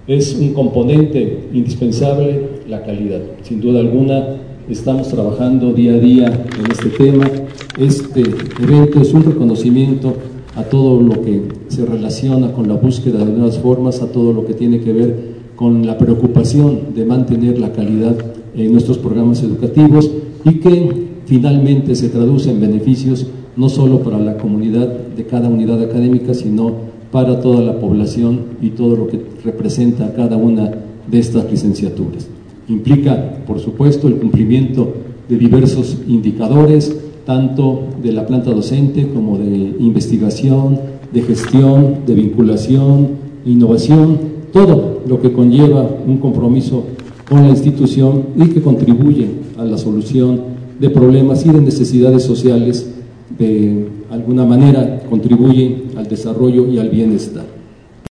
Es un componente indispensable la calidad. Sin duda alguna, estamos trabajando día a día en este tema. Este evento es un reconocimiento a todo lo que se relaciona con la búsqueda de nuevas formas, a todo lo que tiene que ver con la preocupación de mantener la calidad en nuestros programas educativos y que finalmente se traduce en beneficios no solo para la comunidad de cada unidad académica, sino para toda la población y todo lo que representa cada una de estas licenciaturas. Implica, por supuesto, el cumplimiento de diversos indicadores, tanto de la planta docente como de investigación, de gestión, de vinculación, innovación, todo lo que conlleva un compromiso con la institución y que contribuye a la solución de problemas y de necesidades sociales, de alguna manera contribuye al desarrollo y al bienestar.